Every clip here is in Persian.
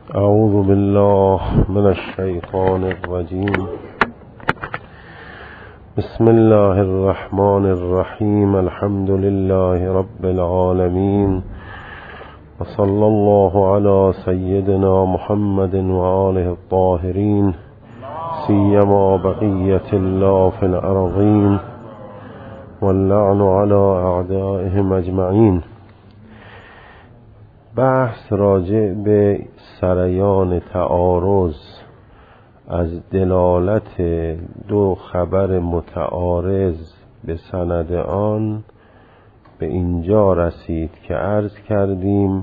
اعوذ بالله من الشیطان الرجیم. بسم الله الرحمن الرحیم. الحمد لله رب العالمین و صلی الله علی سیدنا محمد و آله الطاهرین سیما بقیة الله فی الارضین واللعن علی اعدائهم اجمعین. بحث راجع به سریان تعارض از دلالت دو خبر متعارض به سند آن به اینجا رسید که عرض کردیم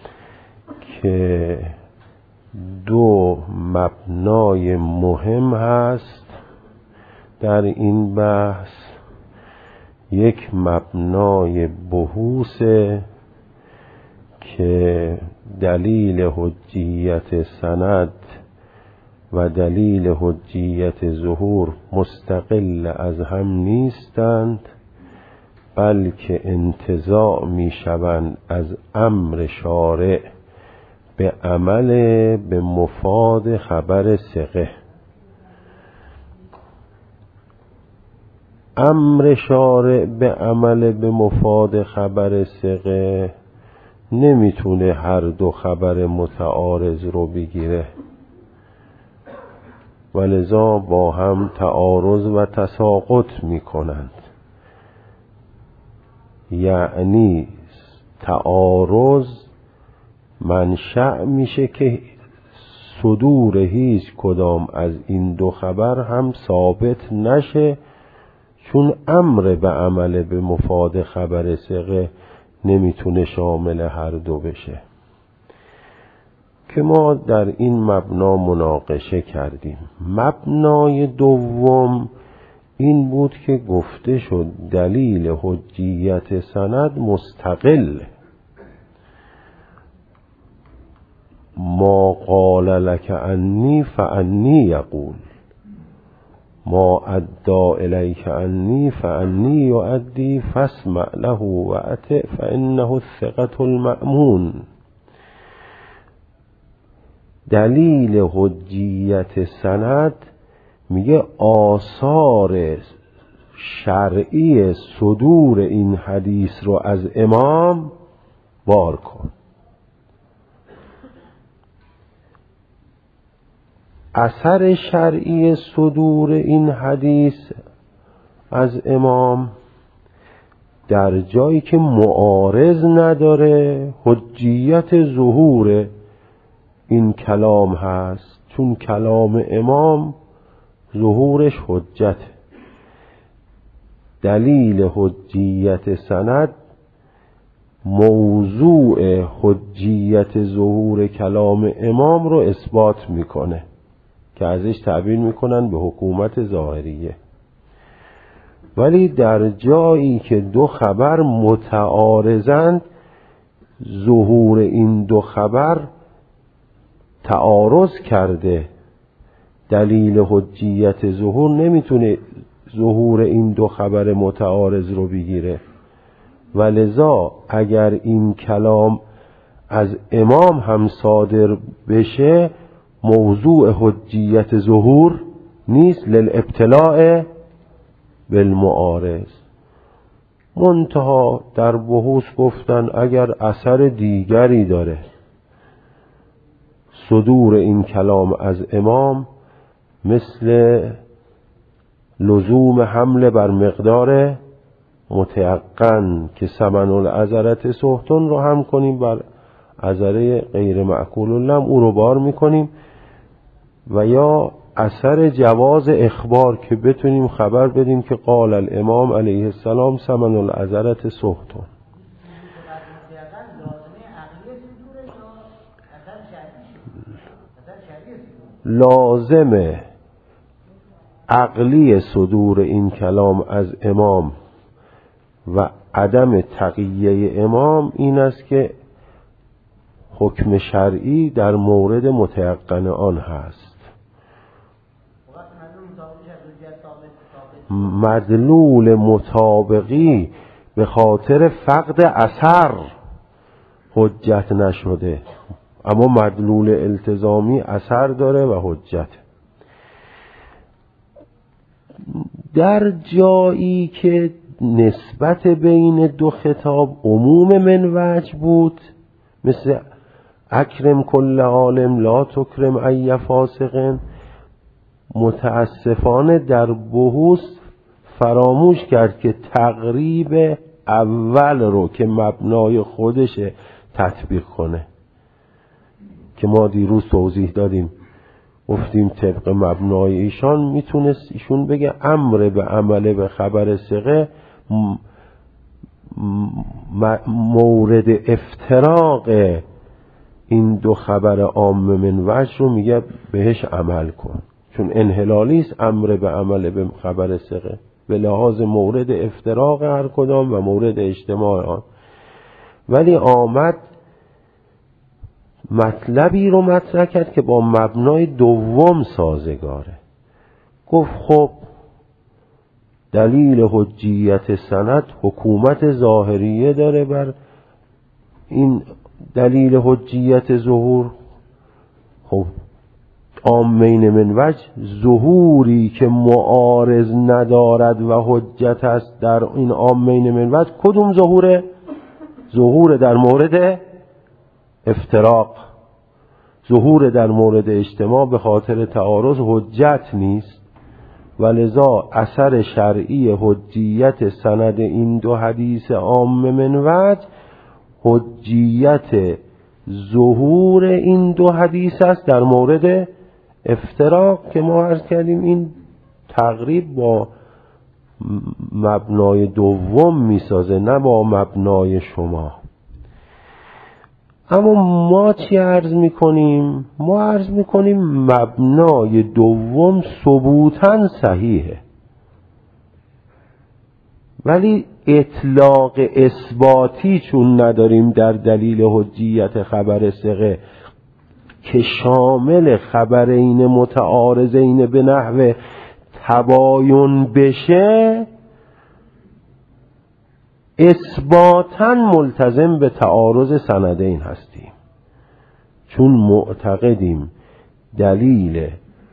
که دو مبنای مهم هست در این بحث. یک مبنای بحوث که دلیل حجیت سند و دلیل حجیت ظهور مستقل از هم نیستند، بلکه انتزاع می شوند از امر شارع به عمل به مفاد خبر ثقه. امر شارع به عمل به مفاد خبر ثقه نمیتونه هر دو خبر متعارض رو بگیره، ولذا با هم تعارض و تساقط میکنند. یعنی تعارض منشأ میشه که صدور هیچ کدام از این دو خبر هم ثابت نشه، چون امر به عمل به مفاد خبر ثقه نمیتونه شامل هر دو بشه، که ما در این مبنا مناقشه کردیم. مبنای دوم این بود که گفته شد دلیل حجیت سند مستقل. ما قال لك انی فانی یقول، ما ادعا الیک انی فانی یؤدی فاسمع له و اطع فانه الثقة المأمون. دلیل حجیت سند میگه آثار شرعی صدور این حدیث رو از امام بار کن. اثر شرعی صدور این حدیث از امام در جایی که معارض نداره حجیت ظهور این کلام هست، چون کلام امام ظهورش حجت. دلیل حجیت سند موضوع حجیت ظهور کلام امام رو اثبات میکنه که ازش تعبیر میکنن به حکومت ظاهریه. ولی در جایی که دو خبر متعارضند، ظهور این دو خبر تعارض کرده، دلیل حجیت ظهور نمیتونه ظهور این دو خبر متعارض رو بگیره. ولذا اگر این کلام از امام هم صادر بشه موضوع حجیت ظهور نیست، للابتلاء بالمعارض. منتها در بحوث گفتن اگر اثر دیگری داره صدور این کلام از امام، مثل لزوم حمله بر مقدار متیقن که ثمن العذرة سهتون رو هم کنیم بر عذره غیر معقول اللم، او رو بار میکنیم. و یا اثر جواز اخبار که بتونیم خبر بدیم که قال الامام علیه السلام ثمن العذرة سهتون. لازم عقلی صدور این کلام از امام و عدم تقیه امام این است که حکم شرعی در مورد متیقن آن هست. مدلول مطابقی به خاطر فقد اثر حجت نشده، اما مدلول التزامی اثر داره و حجت. در جایی که نسبت بین دو خطاب عموم من وجه بود، مثل اکرم کل عالم لا تکرم ای فاسقن، متاسفانه در بحوث فراموش کرد که تقریب اول رو که مبنای خودشه تطبیق کنه، که ما دیروز توضیح دادیم، گفتیم طبق مبنای ایشان میتونست ایشون بگه امر به عمل به خبر ثقه مورد افتراق این دو خبر عام من وجه رو میگه بهش عمل کن، چون انحلالی است امر به عمل به خبر ثقه به لحاظ مورد افتراق هر کدام و مورد اجتماع آن. ولی آمد مطلبی رو مطرح کرد که با مبنای دوم سازگاره. گفت خب دلیل حجیت سند حکومت ظاهریه داره بر این دلیل حجیت ظهور. خب عامین من وجه ظهوری که معارض ندارد و حجت است در این عامین من وجه کدوم ظهوره؟ ظهور در مورد افتراق. ظهور در مورد اجتماع به خاطر تعارض حجت نیست، ولذا اثر شرعی حجیت سند این دو حدیث عام من وجه حجیت ظهور این دو حدیث است در مورد افتراق، که ما عرض کردیم این تقریب با مبنای دوم میسازه نه با مبنای شما. اما ما چی عرض میکنیم؟ ما عرض میکنیم مبنای دوم ثبوتاً صحیحه، ولی اطلاق اثباتی چون نداریم در دلیل حجیت خبر ثقه که شامل خبرین متعارضین به نحو تباین بشه، اثباتاً ملتزم به تعارض سندین هستیم، چون معتقدیم دلیل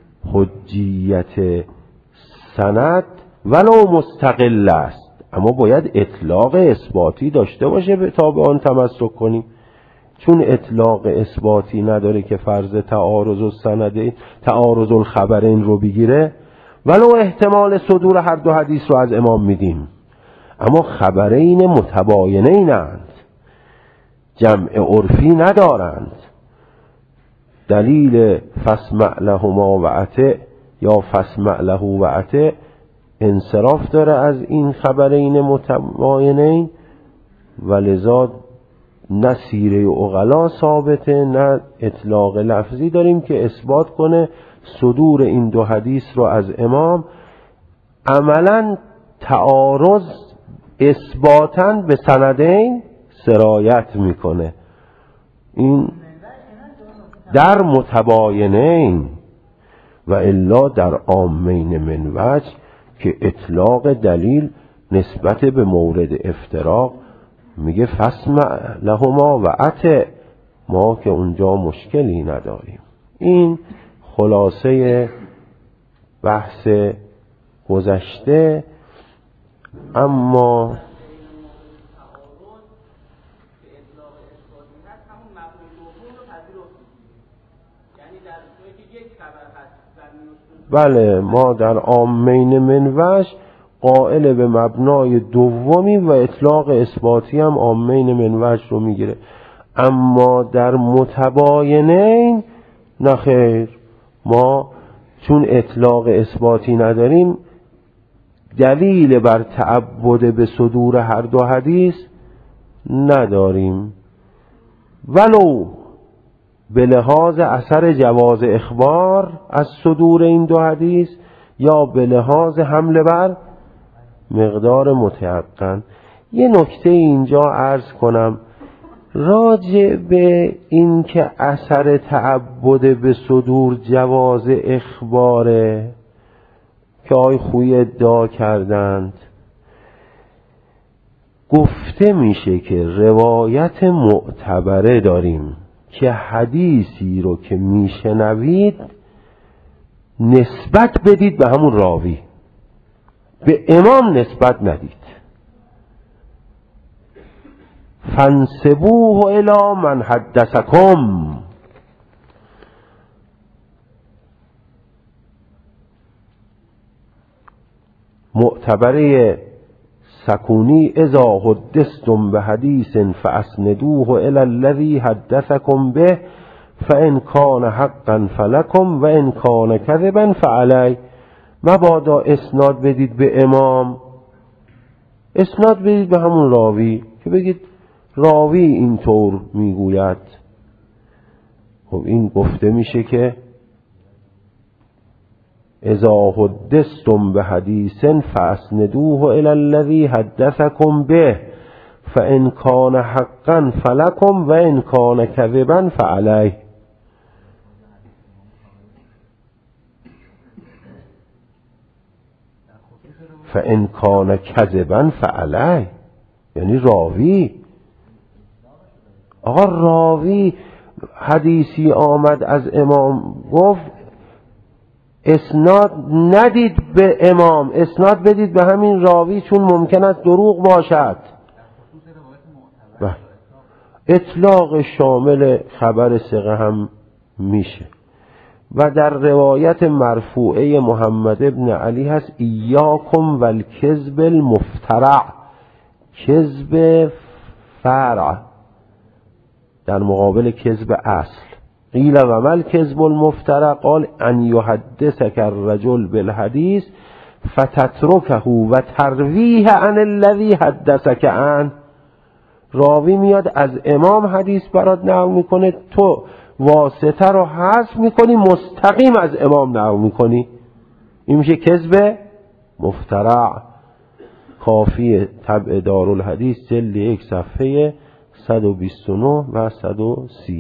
حجیت سند ولو مستقل است، اما باید اطلاق اثباتی داشته باشه تا به آن تمسک کنیم. چون اطلاق اثباتی نداره که فرض تعارض السندین تعارض الخبرین رو بگیره، ولو احتمال صدور هر دو حدیث رو از امام میدیم، اما خبرین متباینینند، جمع عرفی ندارند. دلیل فاسمع لهما و اطع یا فاسمع له و اطع انصراف داره از این خبرین متباینین، ولذا نه سیره عقلا ثابته نه اطلاق لفظی داریم که اثبات کنه صدور این دو حدیث رو از امام. عملا تعارض اثباتاً به سندین سرایت میکنه، این در متباینین، و الا در عامین من وجه که اطلاق دلیل نسبت به مورد افتراق میگه فاسمع لهما و اطع، ما که اونجا مشکلی نداریم. این خلاصه بحث گذشته. اما بله، ما در عامین من وجه قائل به مبنای دومی و اطلاق اثباتی هم عامین من وجه رو میگیره، اما در متباینین نه خیر، ما چون اطلاق اثباتی نداریم دلیل بر تعبد به صدور هر دو حدیث نداریم، ولو به لحاظ اثر جواز اخبار از صدور این دو حدیث یا به لحاظ حمل بر مقدار متیقن. یه نکته اینجا عرض کنم راجع به این که اثر تعبد به صدور جواز اخباره که آی خوی ادعا کردند. گفته میشه که روایت معتبره داریم که حدیثی رو که میشنوید نسبت بدید به همون راوی، به امام نسبت ندید. فانسبوه الی من حدثکم. معتبره سکونی اذا حدثتم به حدیث فاسندوه الی الذی حدثکم به فان کان حقا فلکم و ان کان کذبا فعلی. مبادا اسناد بدید به امام، اسناد بدید به همون راوی که بگید راوی اینطور میگوید. خب این گفته میشه که اذا حدثتم به حدیث فاسندوه الی الذی حدثکم به فان کان حقا فلکم و ان کان کذبا فعلیه. فان کان کذبا فعلیه یعنی راوی. آقا راوی حدیثی آمد از امام گفت اسناد ندید به امام، اسناد بدید به همین راوی چون ممکن است دروغ باشد. اطلاق شامل خبر ثقه هم میشه. و در روایت مرفوعه محمد ابن علی هست ایاکم والکذب المفترع، کذب فرع در مقابل کذب اصل. قیل و مل کذب المفترع قال ان یحدثک الرجل بالحدیث فتترکه و ترویه عن الذی حدثک عنه. راوی میاد از امام حدیث برات نقل میکنه، تو واسطه رو حذف میکنی، مستقیم از امام نقل میکنی. این میشه کذب مفترع. کافی طبع دارالحدیث جلد 1 صفحه 129 و 130.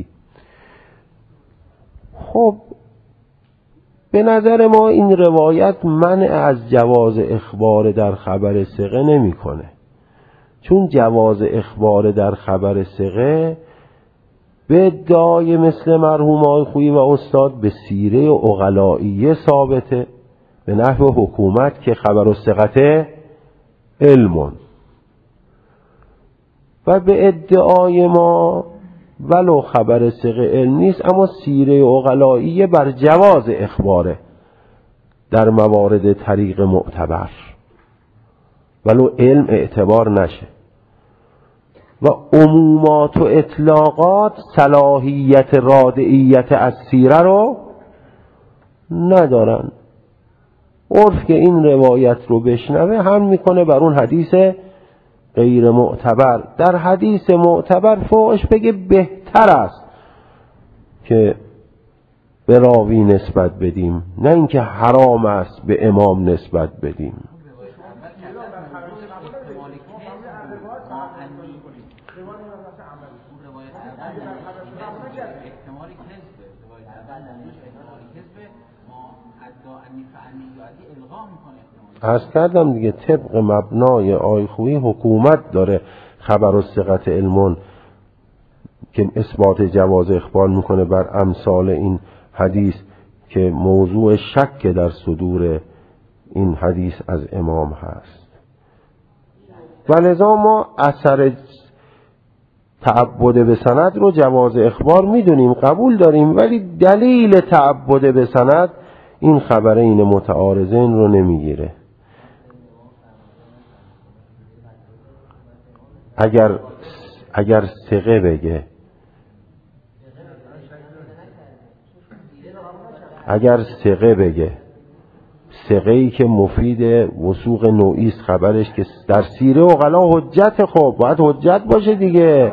خب به نظر ما این روایت منع از جواز اخبار در خبر ثقه نمیکنه، چون جواز اخبار در خبر ثقه به ادعای مثل مرحوم آقای خویی و استاد به سیره عقلائیه ثابته، به نحو حکومت که خبر الثقه علم. و به ادعای ما ولو خبر ثقه علم نیست، اما سیره عقلائیه بر جواز اخباره در موارد طریق معتبر، ولو علم اعتبار نشه. و عمومات و اطلاقات صلاحیت رادعیت از سیره رو ندارن. عرف که این روایت رو بشنوه هم میکنه بر اون حدیث غیر معتبر. در حدیث معتبر فوقش بگه بهتر است که به راوی نسبت بدیم، نه اینکه حرام است به امام نسبت بدیم. عرض کردم دیگه طبق مبنای آقای خویی حکومت داره خبر الثقه علمون که اثبات جواز اخبار میکنه بر امثال این حدیث که موضوع شک در صدور این حدیث از امام هست. و لذا ما اثر تعبد به سند رو جواز اخبار میدونیم، قبول داریم، ولی دلیل تعبد به سند این خبرین متعارضین رو نمیگیره. اگر ثقه بگه، اگر ثقه بگه، ثقه‌ای که مفید وثوق نوعی است خبرش که در سیره عقلا حجت، خب باید حجت باشه دیگه.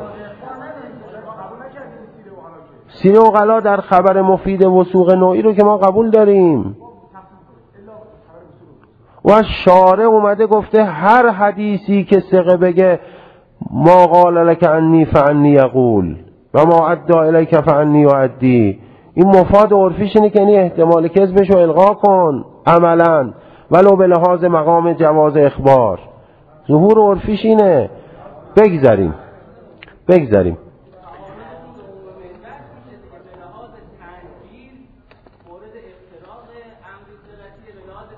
سیره عقلا در خبر مفید وثوق نوعی رو که ما قبول داریم. و شارع اومده گفته هر حدیثی که ثقه بگه ما قال لك عنی فعنی یقول و ما ادعا الیک فعنی یؤدی، این مفاد عرفیش اینه که یعنی احتمال کذبش رو الغا کن عملا ولو به لحاظ مقام جواز اخبار. ظهور عرفیش اینه. بگذاریم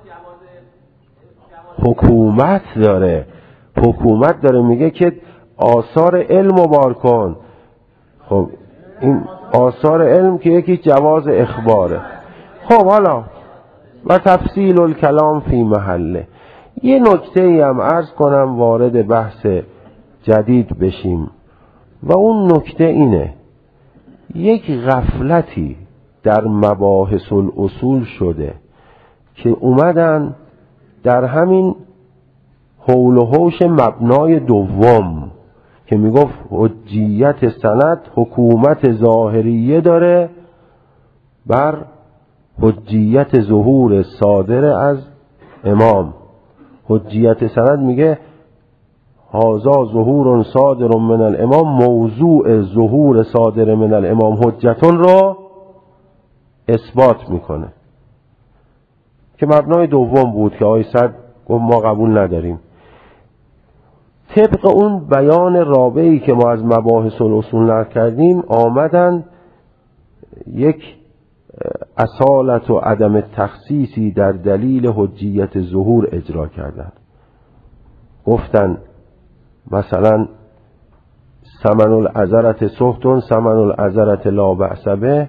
حکومت داره میگه که آثار علم رو بار کن. خب این آثار علم که یکی جواز اخباره. خب حالا و تفصیل الکلام فی محله. یه نکته ای هم عرض کنم وارد بحث جدید بشیم و اون نکته اینه، یک غفلتی در مباحث الاصول شده که اومدن در همین حول و حوش مبنای دوم که میگفت حجیت سند حکومت ظاهریه داره بر حجیت ظهور صادر از امام. حجیت سند میگه هازا ظهور صادر من الامام، موضوع ظهور صادر من الامام حجتون رو اثبات میکنه که مبنای دوم بود که آقای صدر گفت ما قبول نداریم. طبق اون بیان رابعی که ما از مباحث الاصول نقل کردیم آمدن یک اصالت و عدم تخصیصی در دلیل حجیت ظهور اجرا کردن. گفتن مثلا ثمن العذرة سحت ثمن العذرة لا بأس به.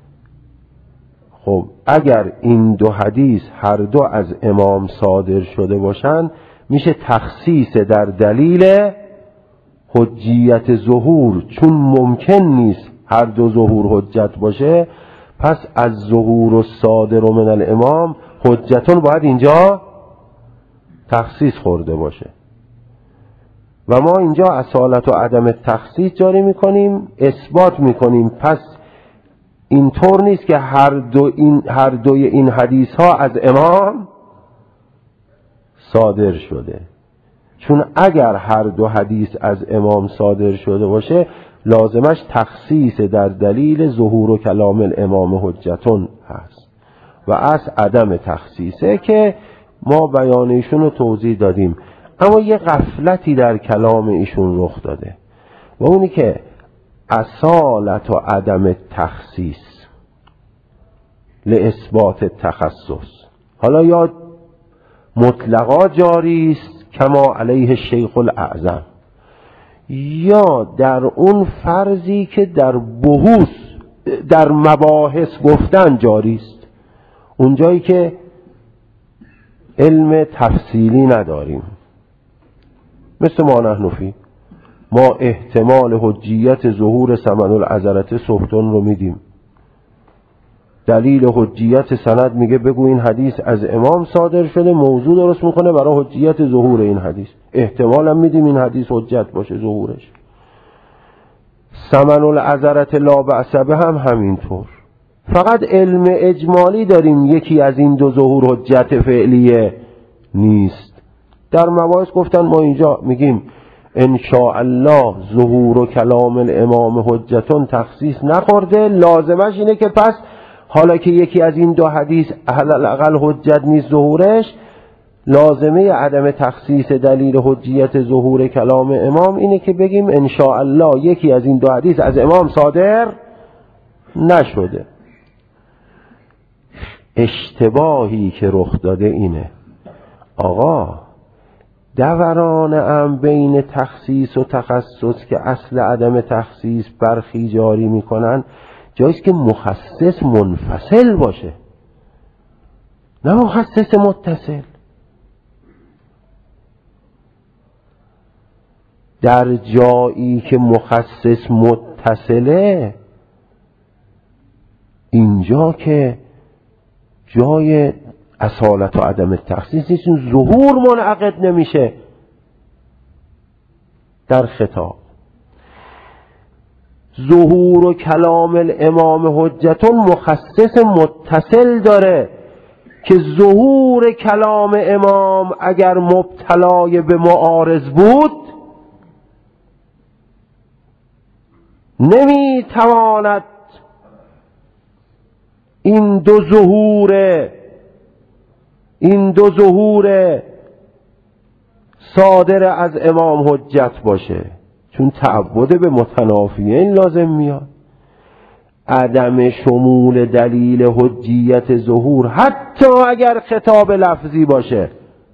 خب اگر این دو حدیث هر دو از امام صادر شده باشن میشه تخصیص در دلیل حجیت ظهور، چون ممکن نیست هر دو ظهور حجت باشه، پس از ظهور و صادر من الامام حجتون باید اینجا تخصیص خورده باشه و ما اینجا اصالت و عدم تخصیص جاری میکنیم، اثبات میکنیم. پس اینطور نیست که هر دوی این حدیث ها از امام صادر شده، چون اگر هر دو حدیث از امام صادر شده باشه لازمش تخصیص در دلیل ظهور و کلام الامام حجتون هست و از عدم تخصیصه که ما بیان ایشون رو توضیح دادیم. اما یه غفلتی در کلام ایشون رخ داده و اونی که اصالت و عدم تخصیص لاثبات تخصص حالا یا مطلقا جاری است کما علیه الشیخ الاعظم، یا در اون فرضی که در بحوث در مباحث گفتن جاری است، اونجایی که علم تفصیلی نداریم. مثل ما نحنفی ما احتمال حجیت ظهور ثمن العذرة سحتون رو میدیم، دلیل حجیت سند میگه بگو این حدیث از امام صادر شده، موضوع درست میکنه برای حجیت ظهور این حدیث، احتمال هم میدیم این حدیث حجت باشه ظهورش. ثمن العذرة لا بأس به هم همینطور. فقط علم اجمالی داریم یکی از این دو ظهور حجت فعلیه نیست. در مباحث گفتن ما اینجا میگیم ان شاء الله ظهور و کلام الامام حجتون تخصیص نخورده، لازمش اینه که پس حالا که یکی از این دو حدیث حداقل حجت نیست ظهورش، لازمه عدم تخصیص دلیل حجیت ظهور کلام امام اینه که بگیم ان شاء الله یکی از این دو حدیث از امام صادر نشده. اشتباهی که رخ داده اینه آقا دوران هم بین تخصیص و تخصص که اصل عدم تخصیص برخی جاری میکنن جاییست که مخصص منفصل باشه نه مخصص متصل. در جایی که مخصص متصله اینجا که جای اصالت و عدم تخصیص نیست، ظهور منعقد نمیشه در خطاب. ظهور و کلام الامام حجتون مخصص متصل داره که ظهور کلام امام اگر مبتلای به معارض بود نمیتواند این دو ظهور صادر از امام حجت باشه، چون تعبد به متنافیین لازم میاد. عدم شمول دلیل حجیت ظهور حتی اگر خطاب لفظی باشه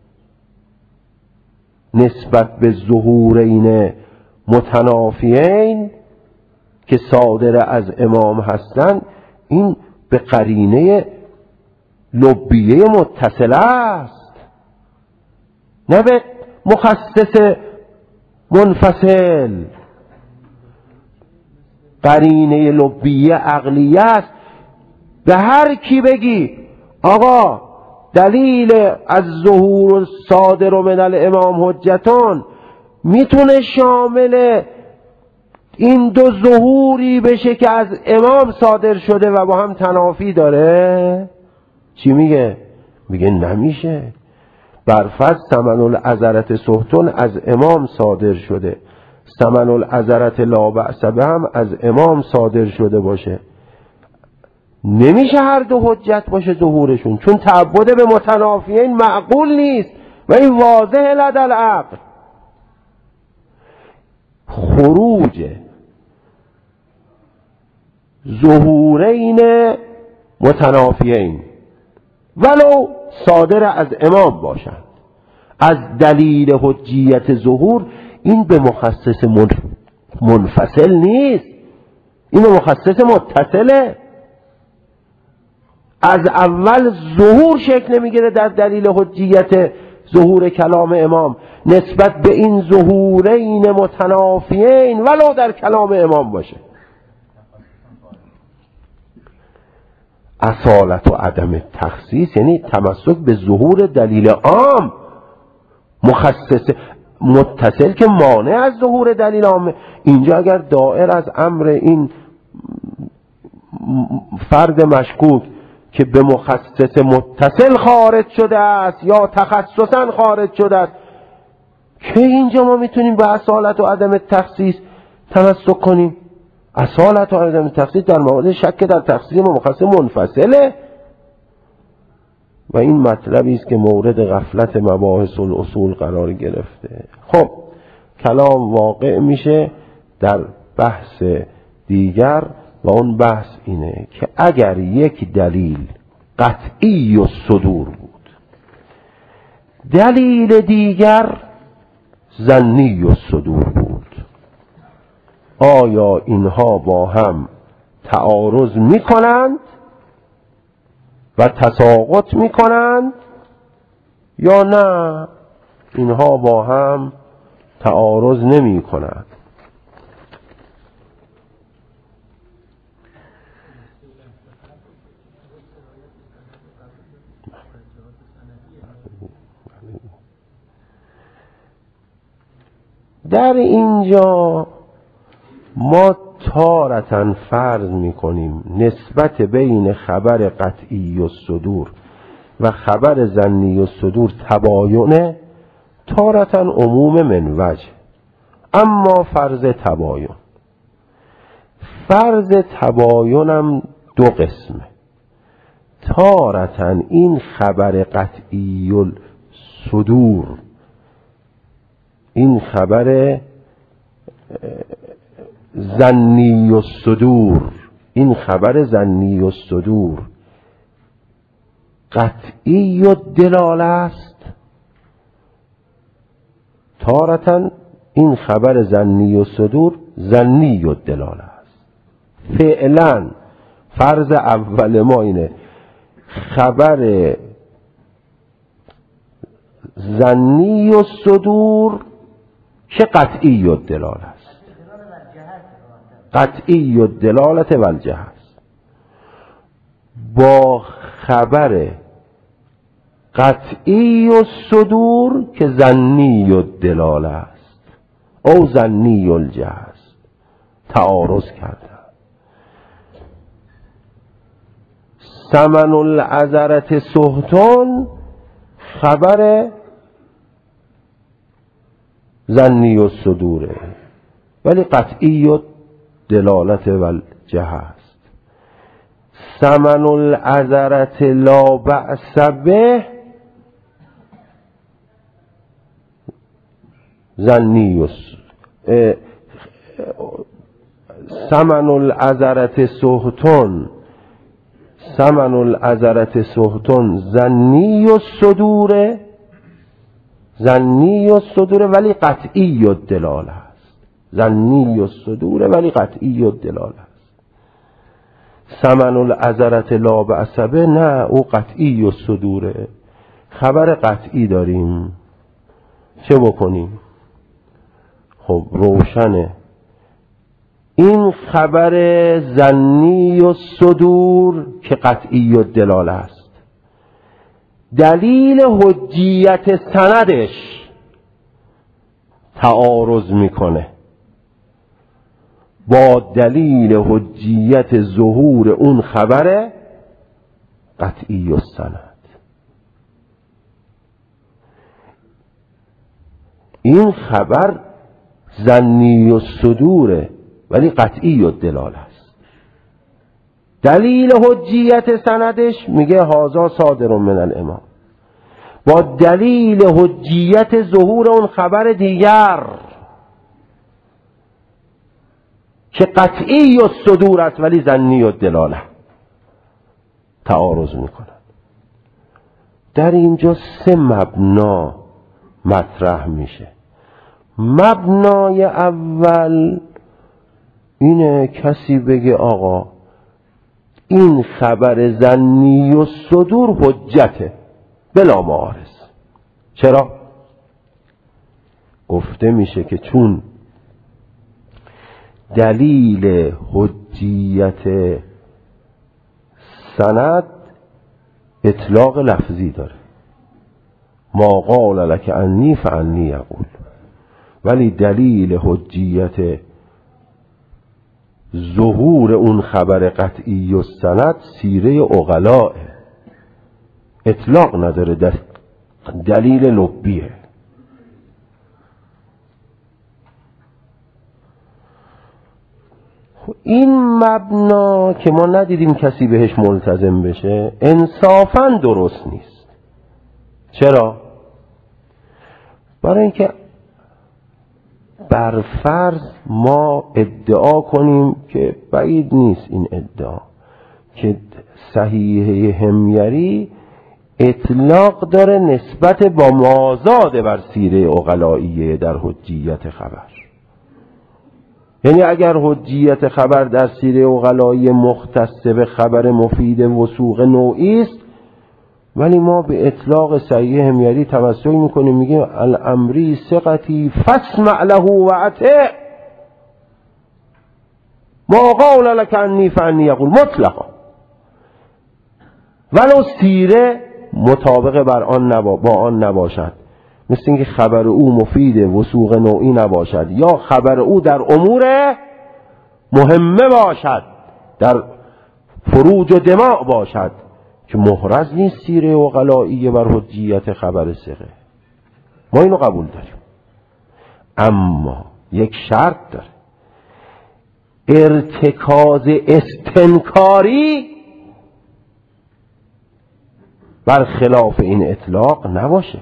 نسبت به ظهورین متنافیین که صادر از امام هستند، این به قرینه لبیه متصله است، نه به مخصص منفصل. قرینه لبیه عقلیه است. به هر کی بگی آقا دلیل از ظهور صادر من الامام حجتون میتونه شامل این دو ظهوری بشه که از امام صادر شده و با هم تنافی داره، چی میگه؟ میگه نمیشه. برفض ثمن العذرت سهتون از امام صادر شده، ثمن العذرت لا بأس به هم از امام صادر شده باشه، نمیشه هر دو حجت باشه ظهورشون، چون تعبد به متنافیین معقول نیست و این واضح لدى العقل. خروج ظهورین متنافیین ولو صادر از امام باشند از دلیل حجیت ظهور، این به مخصص منفصل نیست، این به مخصص متصله. از اول ظهور شکل نمیگیره در دلیل حجیت ظهور کلام امام نسبت به این ظهورین متنافیین ولو در کلام امام باشه. اصالت و عدم تخصیص یعنی تمسک به ظهور دلیل عام، مخصص متصل که مانع از ظهور دلیل عام. اینجا اگر دائر از امر این فرد مشکوک که به مخصص متصل خارج شده است یا تخصصا خارج شده است، که اینجا ما میتونیم به اصالت و عدم تخصیص تمسک کنیم؟ اصالت و عدم تخصیص در مورد شک در تخصیص مخصص منفصله و این مطلبی است که مورد غفلت مباحث الاصول قرار گرفته. خب کلام واقع میشه در بحث دیگر و اون بحث اینه که اگر یک دلیل قطعی و صدور بود، دلیل دیگر ظنی و صدور بود، آیا اینها با هم تعارض میکنند و تساقط میکنند یا نه اینها با هم تعارض نمیکنند؟ در اینجا ما تارتاً فرض میکنیم نسبت بین خبر قطعی و صدور و خبر ظنی و صدور تباینه، تارتاً عموم من وجه. اما فرض تباینم دو قسمه. تارتاً این خبر قطعی و صدور، این خبر ظنی و صدور، این خبر ظنی و صدور قطعی و دلاله است، تارتاً این خبر ظنی و صدور ظنی و دلاله است. فعلا فرض اول ما اینه خبر ظنی و صدور که قطعی و دلاله است، قطعی و دلالت و الجهه است، با خبر قطعی و صدور که ظنی و دلاله است او ظنی و الجهه است تعارض کرده. ثمن العذرت سهتون خبر ظنی و صدوره ولی قطعی و دلالت و الجهه است. ثمن العذرت لا بأس به ظنی و ثمن العذرة سهتون ظنی الصدور ولی قطعی الدلاله است. ظنی الصدور ولی قطعی الدلاله است. ثمن العذرة لا بعصبه، نه او قطعی الصدوره، خبر قطعی داریم، چه بکنیم؟ خب روشنه این خبر ظنی الصدور که قطعی الدلاله است، دلیل حجیت سندش تعارض میکنه با دلیل حجیت ظهور اون خبر قطعی السند. این خبر ظنی الصدوره ولی قطعی الدلاله است. دلیل حجیت سندش میگه هذا صادر من الامام، با دلیل حجیت ظهور اون خبر دیگر که قطعی الصدور است ولی ظنی الدلاله تعارض میکنند. در اینجا 3 مبنا مطرح میشه. مبنای اول اینه کسی بگه آقا این خبر ظنی الصدور حجته بلا معارض. چرا؟ گفته میشه که چون دلیل حجیت سند اطلاق لفظی داره، ما قال لك انی فانی یقول، ولی دلیل حجیت ظهور اون خبر قطعی و سند سیره عقلاء، اطلاق نداره، در دلیل لبیه. این مبنا که ما ندیدیم کسی بهش ملتزم بشه انصافاً درست نیست. چرا؟ برای اینکه برفرض ما ادعا کنیم که بعید نیست این ادعا که صحیحه حمیری اطلاق داره نسبت با مازاد بر سیره عقلائیه در حجیت خبر. یعنی اگر حجیت خبر در سیره عقلائیه مختص به خبر مفید وثوق نوعی است، ولی ما به اطلاق صحیح حمیری توسل میکنیم، میگیم الامری ثقتی فاسمع له و اطع ما قال لك انی فانی یقول مطلقا، ولو سیره مطابق بر آن با آن نباشد، مثل اینکه خبر او مفید وثوق نوعی نباشد یا خبر او در امور مهمه باشد، در فروج و دماء باشد، که محرز نیست سیره عقلائیه بر حجیت خبر ثقه. ما اینو قبول داریم، اما یک شرط داره، ارتکاز استنکاری بر خلاف این اطلاق نباشه.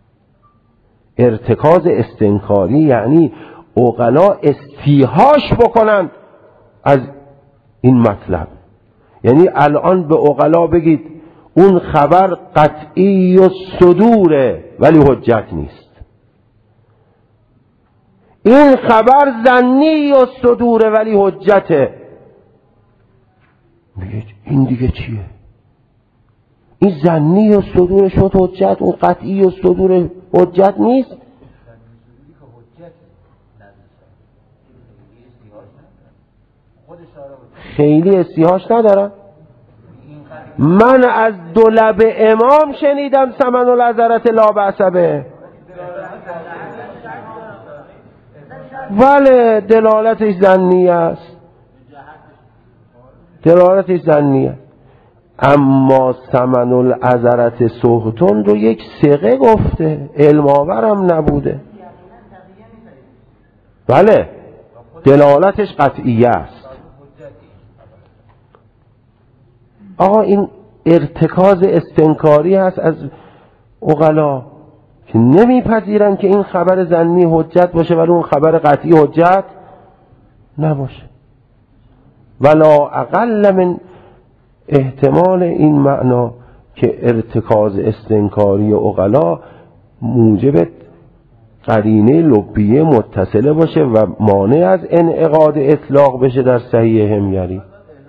ارتکاز استنکاری یعنی عقلا استیحاش بکنن از این مطلب. یعنی الان به عقلا بگید اون خبر قطعی و صدوره ولی حجت نیست، این خبر ظنی و صدوره ولی حجته، میگه این دیگه چیه؟ این ظنی و صدور شد حجت، اون قطعی و صدور حجت نیست. خیلی استیحاش ندارم. من از دو لب امام شنیدم ثمن العذرة لا بعصبه، ولی دلالتش ظنیه است، دلالتش ظنیه. اما ثمن العذرة سهتون رو یک ثقه گفته، علم آورم نبوده، بله دلالتش قطعیه است. آقا این ارتکاز استنکاری هست از عقلا که نمیپذیرن که این خبر ظنی حجت باشه ولی اون خبر قطعی حجت نباشه. ولا اقل من احتمال این معنا که ارتکاز استنکاری عقلا موجب قرینه لبیه متصله باشه و مانع از انعقاد اطلاق بشه در صحیح همگری.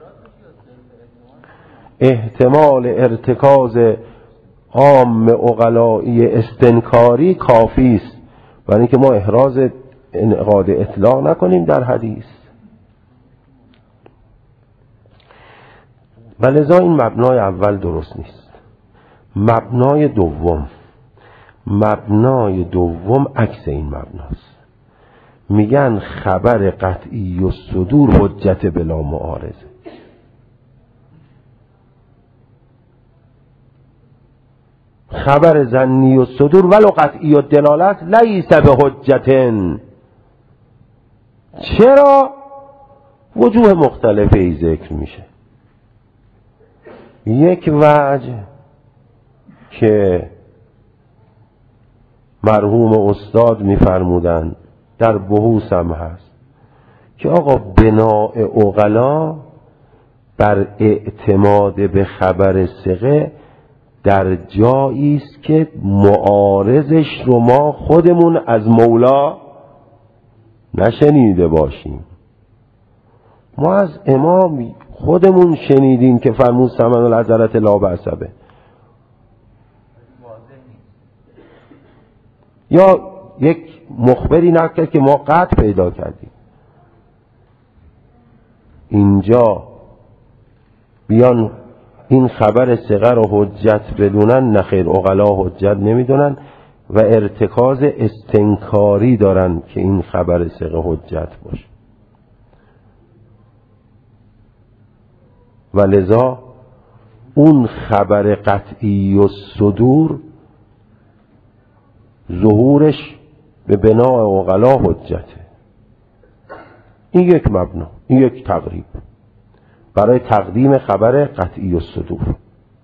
احتمال ارتکاز عام عقلایی استنکاری کافی است برای اینکه ما احراز انعقاد اطلاق نکنیم در حدیث. و لذا این مبنای اول درست نیست. مبنای دوم عکس این مبناست. میگن خبر قطعی و صدور حجت بلا معارضه. خبر ظنی و صدور ولو قطعی و دلالت لیس به حجتن. چرا؟ وجوه مختلفی ذکر میشه. یک وجه که مرحوم استاد میفرمودن در بحوث هم هست که آقا بناء عقلا بر اعتماد به خبر ثقه در جایی است که معارضش رو ما خودمون از مولا نشنیده باشیم. ما از امام خودمون شنیدیم که فرمود ثمن العذرة لا بأس به، یا یک مخبری نقل کرد که ما قطع پیدا کردیم. اینجا بیان این خبر ثقه رو حجت بدونن، نخیر، عقلا حجت نمیدونن و ارتکاز استنکاری دارن که این خبر ثقه حجت باشه. و لذا اون خبر قطعی و صدور ظهورش به بناء عقلا حجته. این یک مبنا، این یک تقریب برای تقدیم خبر قطعی و صدور.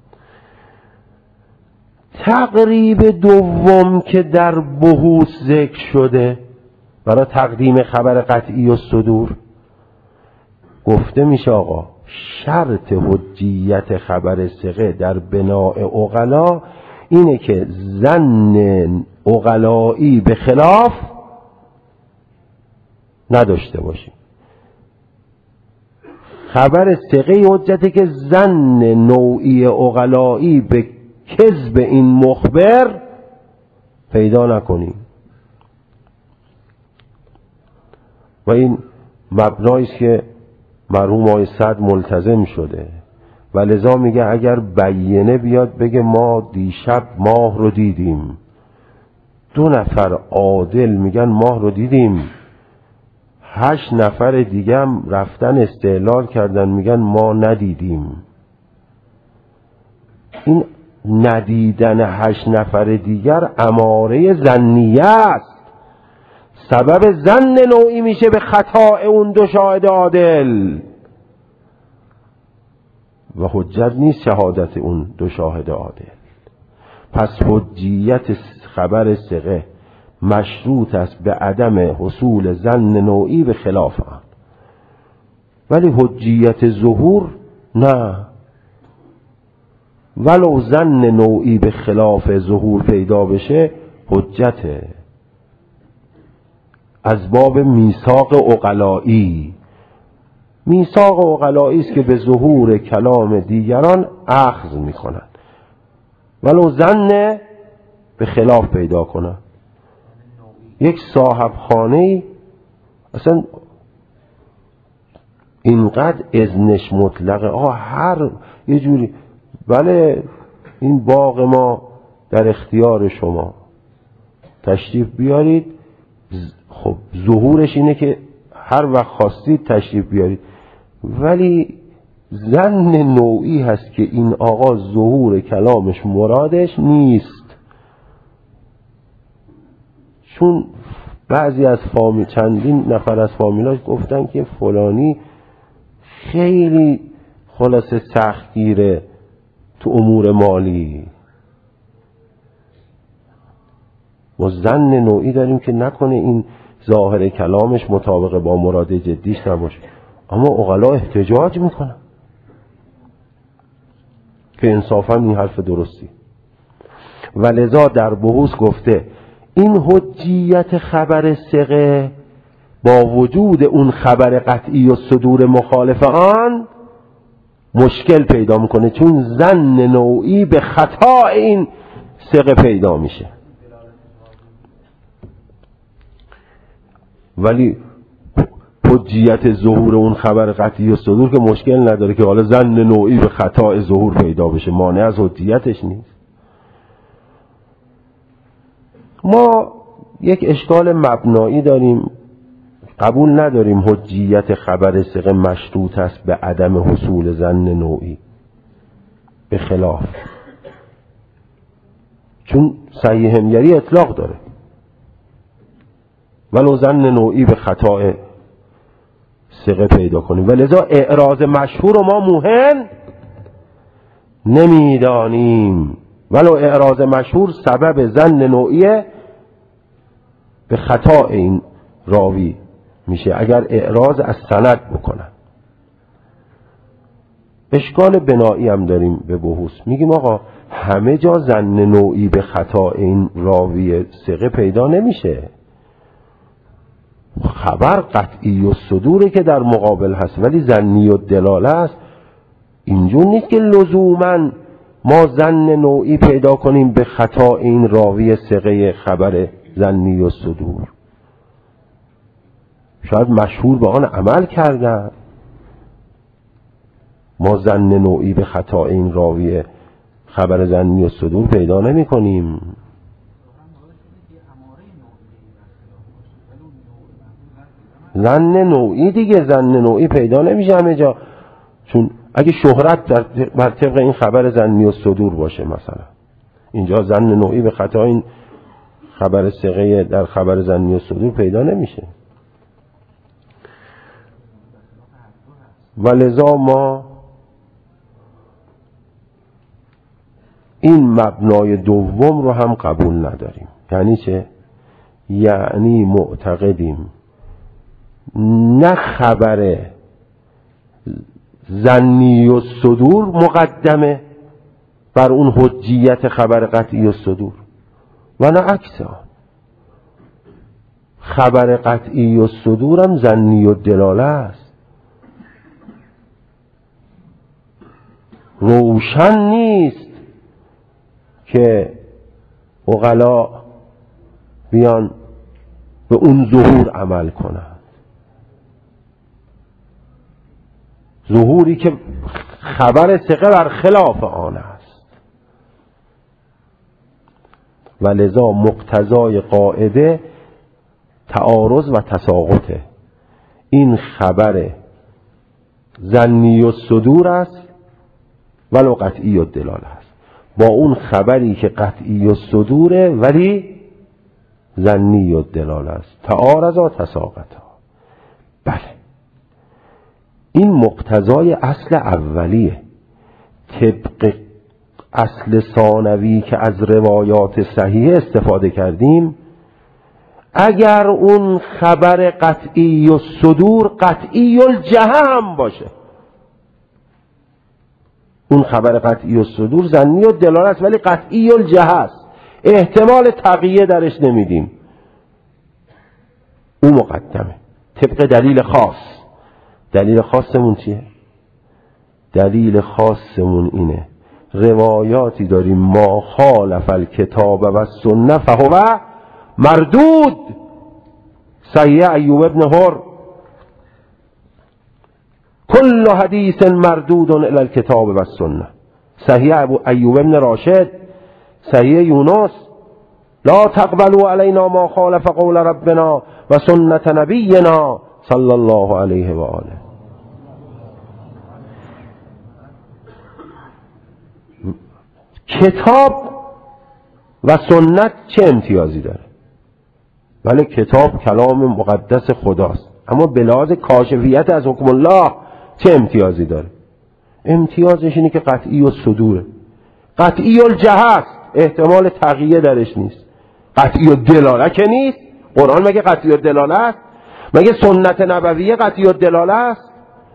تقریب دوم که در بحوث ذکر شده برای تقدیم خبر قطعی و صدور، گفته میشه آقا شرط حجیت خبر ثقه در بناء عقلا اینه که ظن عقلایی به خلاف نداشته باشیم. خبر ثقه حجته که ظن نوعی عقلایی به کذب این مخبر پیدا نکنیم. و این مبنایی است که مرحوم آقای سعد ملتزم شده و لذا میگه اگر بیینه بیاد بگه ما دیشب ماه رو دیدیم، 2 نفر عادل میگن ماه رو دیدیم، 8 نفر دیگه هم رفتن استدلال کردن میگن ما ندیدیم، این ندیدن 8 نفر دیگر اماره ظنیه است، سبب ظن نوعی میشه به خطا اون 2 شاهد عادل و حجت نیست شهادت اون 2 شاهد عادل. پس حجیت خبر ثقه مشروط است به عدم حصول ظن نوعی به خلاف آن، ولی حجیت ظهور نه، ولو ظن نوعی به خلاف ظهور پیدا بشه حجته از باب میثاق عقلایی. میثاق عقلایی است که به ظهور کلام دیگران اخذ میکنند ولو ظن به خلاف پیدا کنند. یک صاحب خانه اصلا اینقدر اذنش مطلقه، هر یه جوری، بله این باغ ما در اختیار شما، تشریف بیارید. خب ظهورش اینه که هر وقت خواستید تشریف بیارید، ولی ظن نوعی هست که این آقا ظهور کلامش مرادش نیست، چون بعضی از چندین نفر از فامیلاش گفتن که فلانی خیلی خلاصه سختگیره تو امور مالی. ما ظن نوعی داریم که نکنه این ظاهر کلامش مطابق با مراد جدیش نباشه. اما عقلا احتجاج میکنن که انصافا این حرف درستی. و لذا در بحوث گفته این حجیت خبر ثقه با وجود اون خبر قطعی و صدور مخالف آن مشکل پیدا میکنه، چون ظن نوعی به خطا این ثقه پیدا میشه. ولی حجیت ظهور اون خبر قطعی و صدور که مشکل نداره که حالا ظن نوعی به خطا ظهور پیدا بشه، مانع از حجیتش نیست. ما یک اشکال مبنایی داریم، قبول نداریم حجیت خبر ثقه مشروط است به عدم حصول ظن نوعی، به خلاف، چون صحیح همگری اطلاق داره ولو ظن نوعی به خطا ثقه پیدا کنیم. ولذا اعراض مشهور رو ما موهن نمیدانیم، ولو اعراض مشهور سبب ظن نوعی به خطا این راوی میشه اگر اعراض از سند بکنن. اشکال بنایی هم داریم به بحوث، میگیم آقا همه جا ظن نوعی به خطا این راوی ثقه پیدا نمیشه، خبر قطعی و صدوره که در مقابل هست، ولی ظنی و دلاله است. اینجور نیست که لزوما ما ظن نوعی پیدا کنیم به خطا این راوی ثقه خبر ظنی و صدور. شاید مشهور به آن عمل کردن، ما ظن نوعی به خطا این راوی خبر ظنی و صدور پیدا نمی کنیم. ظن نوعی دیگه، ظن نوعی پیدا نمیشه همه جا، چون اگه شهرت بر طبق این خبر ظنی و صدور باشه، مثلا اینجا ظن نوعی به خطا این خبر ثقه در خبر ظنی و صدور پیدا نمیشه. ولذا ما این مبنای دوم رو هم قبول نداریم. یعنی چه؟ یعنی معتقدیم نه خبر ظنی و صدور مقدمه بر اون حجیت خبر قطعی و صدور، و نه عکس آن. خبر قطعی و صدور هم ظنی و دلاله است. روشن نیست که عقلا بیان به اون ظهور عمل کنند، ظهوری که خبر ثقه بر خلاف آن است. و لذا مقتضای قاعده تعارض و تساقطه. این خبر ظنی و صدور است ولو قطعی و دلاله است، با اون خبری که قطعی و صدوره ولی ظنی و دلاله است. تعارض و تساقطه. بله، این مقتضای اصل اولیه. طبق اصل ثانوی که از روایات صحیح استفاده کردیم، اگر اون خبر قطعی و صدور قطعی الجهه هم باشه، اون خبر قطعی و صدور ظنی و دلاله است ولی قطعی الجهه است، احتمال تقیه درش نمیدیم، اون مقدمه طبق دلیل خاص. دلیل خاصمون چیه؟ دلیل خاصمون اینه روایاتی داریم ما خالف الکتاب و السنه فهو مردود. صحیح ایوب ابن هر کل حدیث مردود الی الکتاب و السنه. صحیح ایوب ابن راشد، صحیح یونس لا تقبلوا علینا ما خالف قول ربنا و سنت نبینا صلی الله علیه و آله. کتاب و سنت چه امتیازی داره؟ ولی کتاب کلام مقدس خداست، اما به لحاظ کاشفیت از حکم الله چه امتیازی داره؟ امتیازش اینه که قطعی و صدوره، قطعی الجهه است، احتمال تغییر درش نیست. قطعی و دلاله که نیست. قرآن مگه قطعی و دلاله است؟ مگه سنت نبویه قطعی و دلاله است؟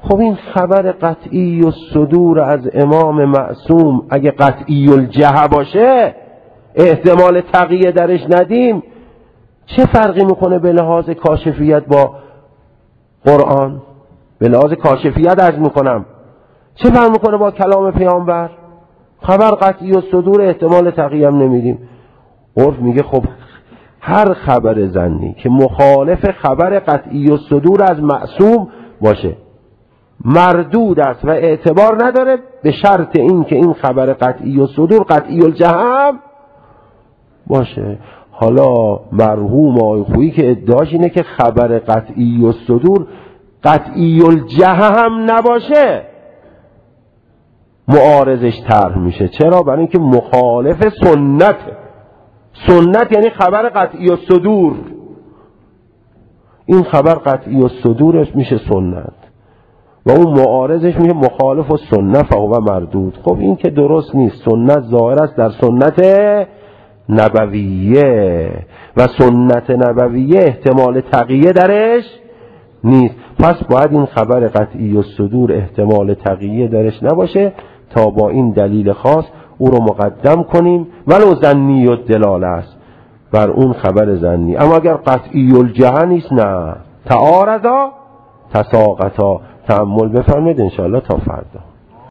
خب این خبر قطعی الصدور از امام معصوم اگه قطعی الجهه باشه، احتمال تقیه درش ندیم، چه فرقی میکنه به لحاظ کاشفیت با قرآن؟ به لحاظ کاشفیت عرض میکنم، چه فرق میکنه با کلام پیامبر؟ خبر قطعی الصدور، احتمال تقیه هم نمیدیم. عرف میگه خب هر خبر ظنی که مخالف خبر قطعی الصدور از معصوم باشه مردود است و اعتبار نداره، به شرط این که این خبر قطعی الصدور قطعی الجهه باشه. حالا مرحوم آقای خویی که ادعاش اینه که خبر قطعی الصدور قطعی الجهه هم نباشه، معارضش طرح میشه. چرا؟ برای اینکه مخالف سنته. سنت یعنی خبر قطعی الصدور، این خبر قطعی الصدورش میشه سنت و اون معارضش میشه مخالف السنه فهو مردود. خب این که درست نیست. سنت ظاهر است در سنت نبویه و سنت نبویه احتمال تقیه درش نیست. پس باید این خبر قطعی الصدور احتمال تقیه درش نباشه تا با این دلیل خاص او رو مقدم کنیم، ولو ظنی الدلاله است بر اون خبر ظنی. اما اگر قطعی الجهه نیست، نه، تعارضا تساقطا. تأمل بفرمایید انشاءالله تا فردا.